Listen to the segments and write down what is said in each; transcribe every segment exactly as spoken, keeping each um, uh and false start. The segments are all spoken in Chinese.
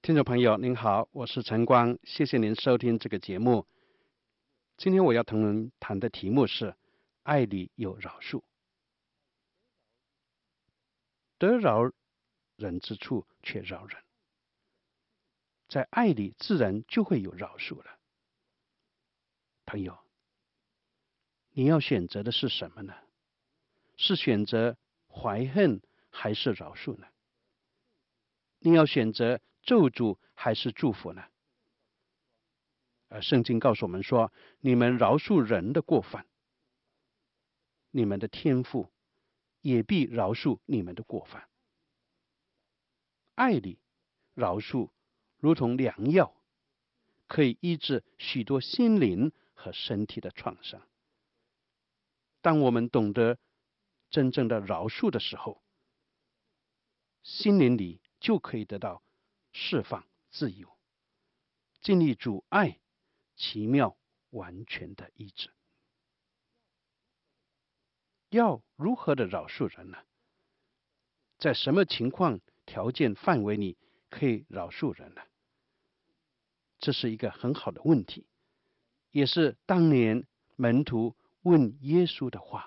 听众朋友您好，我是陈光，谢谢您收听这个节目。今天我要同您谈的题目是爱里有饶恕。得饶人之处却饶人，在爱里自然就会有饶恕了。朋友，你要选择的是什么呢？是选择怀恨还是饶恕呢？你要选择咒诅还是祝福呢？而圣经告诉我们说，你们饶恕人的过犯，你们的天父也必饶恕你们的过犯。爱里饶恕如同良药，可以医治许多心灵和身体的创伤。当我们懂得真正的饶恕的时候，心灵里就可以得到释放自由，经历主爱奇妙完全的医治。要如何的饶恕人呢？在什么情况条件范围里可以饶恕人呢？这是一个很好的问题，也是当年门徒问耶稣的话。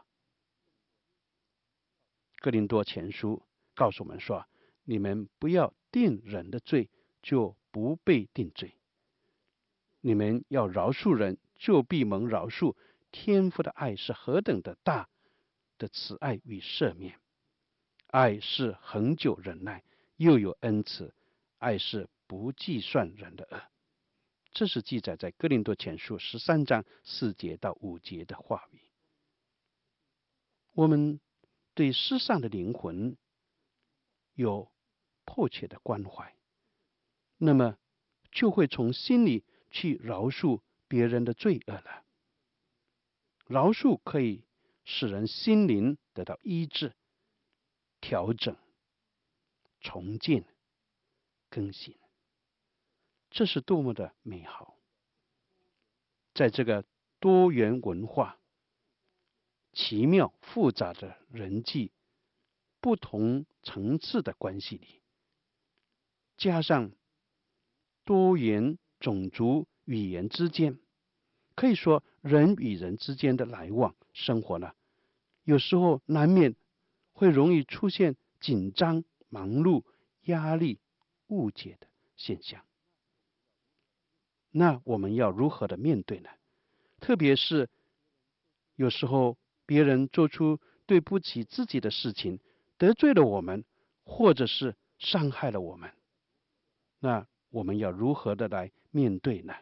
哥林多前书告诉我们说，你们不要定人的罪，就不被定罪。你们要饶恕人，就必蒙饶恕。天父的爱是何等的大的慈爱与赦免。爱是恒久忍耐，又有恩慈。爱是不计算人的恶。这是记载在哥林多前书十三章四节到五节的话语。我们对世上的灵魂有迫切的关怀，那么就会从心里去饶恕别人的罪恶了。饶恕可以使人心灵得到医治、调整、重建、更新，这是多么的美好！在这个多元文化、奇妙复杂的人际、不同层次的关系里，加上多元种族语言之间，可以说人与人之间的来往生活呢，有时候难免会容易出现紧张、忙碌、压力、误解的现象。那我们要如何的面对呢？特别是有时候别人做出对不起自己的事情，得罪了我们，或者是伤害了我们，那我们要如何的来面对呢？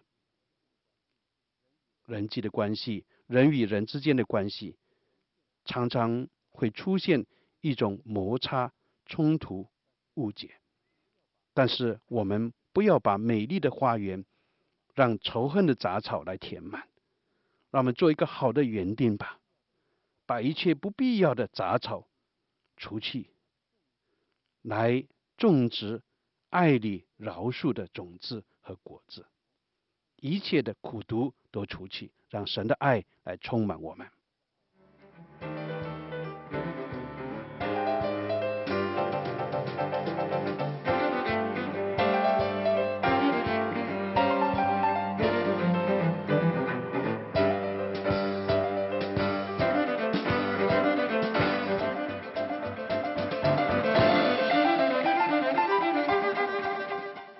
人际的关系，人与人之间的关系，常常会出现一种摩擦、冲突、误解。但是我们不要把美丽的花园让仇恨的杂草来填满，让我们做一个好的园丁吧，把一切不必要的杂草除去，来种植爱里饶恕的种子和果子，一切的苦毒都除去，让神的爱来充满我们。